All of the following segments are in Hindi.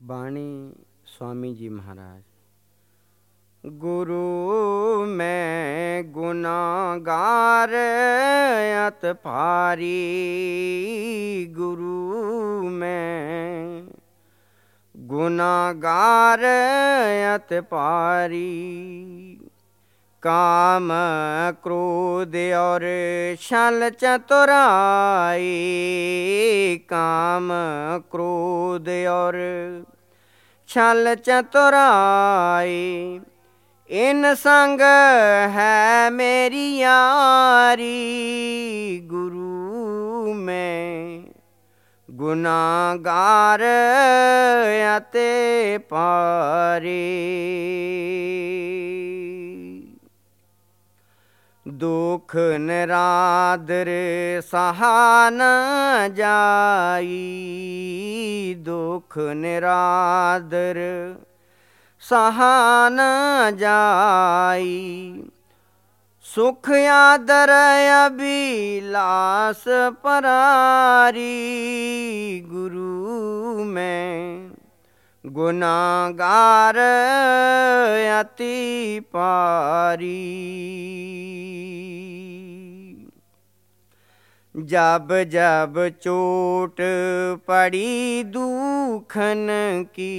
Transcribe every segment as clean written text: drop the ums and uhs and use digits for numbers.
ਬਾਣੀ स्वामी जी महाराज। गुरु मैं गुनागार अत भारी, गुरु मैं गुनागार अत भारी। काम क्रोध और छल चतुराई, काम क्रोध और छल चतुराई। इन संग है मेरी यारी, गुरु मैं गुनागार अते पारी। दुख निरादर सहा न जाई, दुख निरादर सहा न जाई। सुख आदर अभिलाष परारी, गुरु मैं गुनागार अति पारी। जब जब चोट पड़ी दुखन की,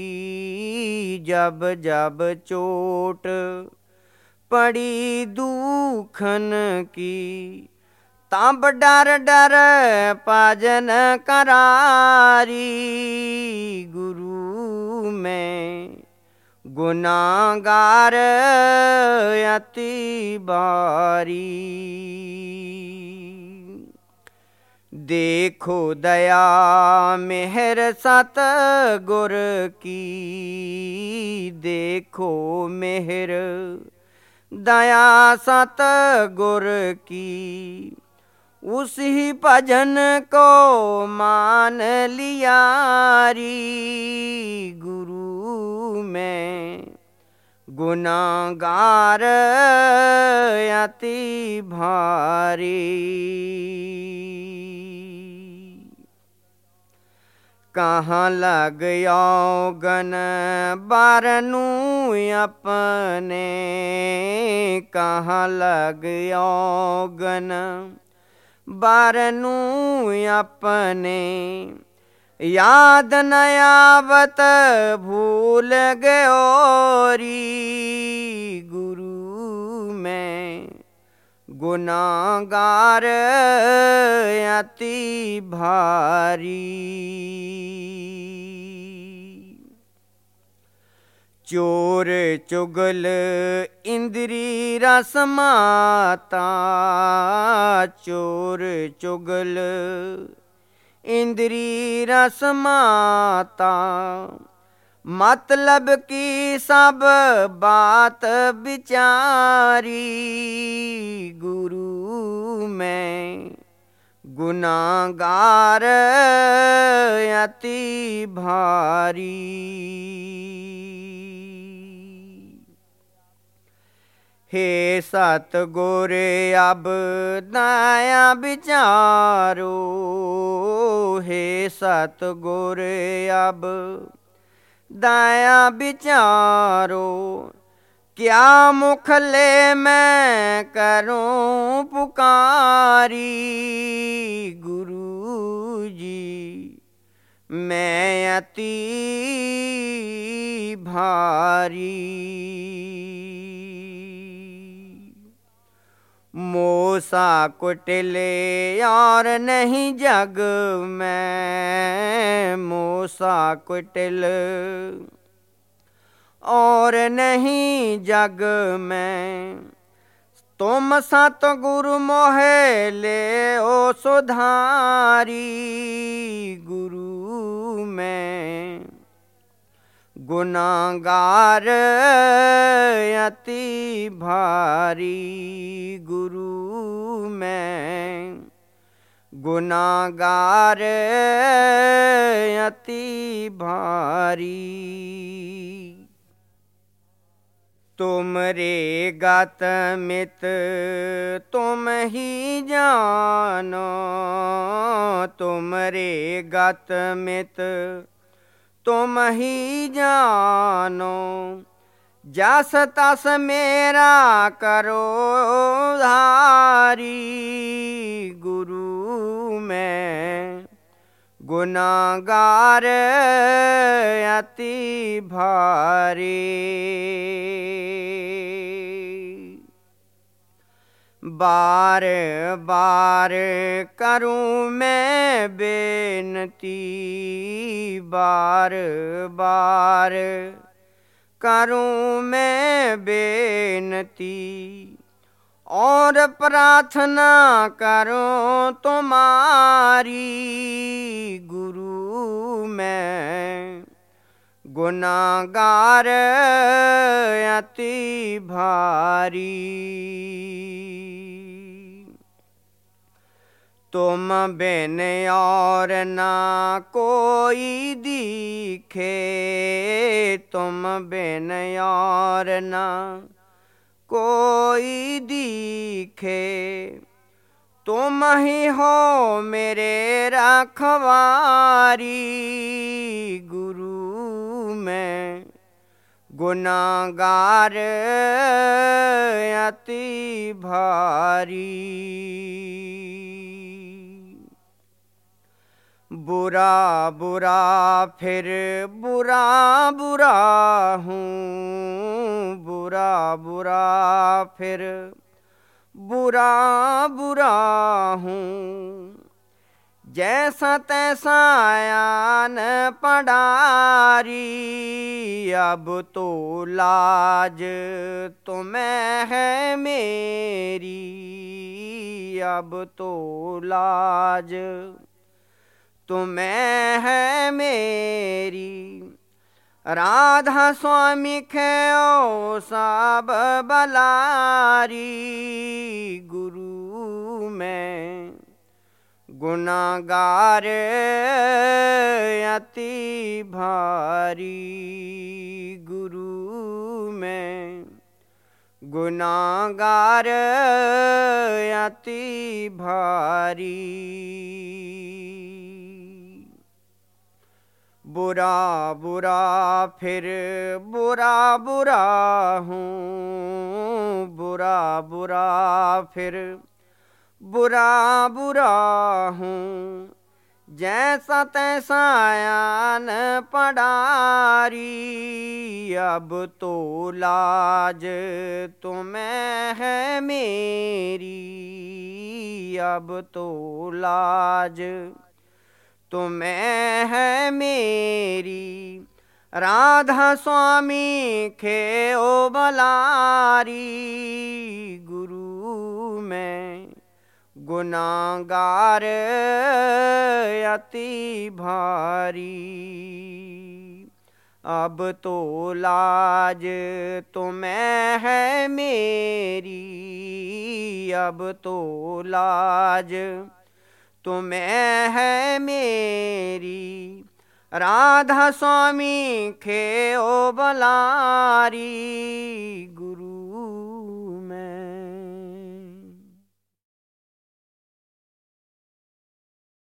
जब जब चोट पड़ी दुखन की। तब डर डर भजन करारी, गुरु मैं गुनागार अति बारी। देखो दया मेहर सत गुर की, देखो मेहर दया सत गुर की। उसी भजन को मान लियारी, गुरु मैं गुनागार अति भारी। कहाँ लग यौगन बारनू अपने, कहाँ लग यौगन बारनू अपने। याद न आवत भूल गयोरी, गुरु मैं गुनागार अति भारी। चोर चुगल इंद्री रस माता, चोर चुगल इंद्री रस माता। मतलब की सब बात विचारी, गुरु मैं गुनागार अति भारी। हे सतगुर अब दया विचारो, हे सतगुर अब दया विचारो। क्या मुख ले मैं करूं पुकारी, गुरु जी मैं अति भारी। मोसा कुटिले और नहीं जग में, मोसा कुटिल और नहीं जग में। तुम सतगुरु मोहे ले ओ सुधारी, गुरु मैं गुनागार अति भारी, गुरु मैं गुनागार अति भारी। तुमरे गत मित तुम ही जानो, तुमरे गत मित तुम ही जानो। जस तस मेरा करो धारी, गुरु मैं गुनाहगार अति भारी। बार बार करूं मैं बेनती, बार बार करूं मैं बेनती, और प्रार्थना करूं तुम्हारी, गुरु मैं गुनाहगार अति भारी। तुम बिन और ना कोई दिखे, तुम बिन और ना कोई दिखे, तुम ही हो मेरे रखवारी, गुरु मैं गुनाहगार अति भारी। बुरा बुरा फिर बुरा बुरा हूँ, बुरा बुरा फिर बुरा बुरा हूँ, जैसा तैसा आयान पडारी, अब तो लाज तुम्हें है मेरी, अब तो लाज तुम्हें है मेरी। राधा स्वामी खेओ सब बलारी, गुरु मैं गुनाहगार अति भारी, गुरु मैं गुनाहगार अति भारी। बुरा बुरा फिर बुरा बुरा हूँ, बुरा बुरा फिर बुरा बुरा हूँ, जैसा तैसा आयान पडारी, अब तो लाज तुम्हें है मेरी, अब तो लाज तुम्हें है मेरी। राधा स्वामी खेओ बलारी, गुरु मैं गुनाहगार अति भारी। अब तो लाज तुम्हें है मेरी, अब तो लाज तुम्हें है मेरी। राधा स्वामी खेओ बलारी,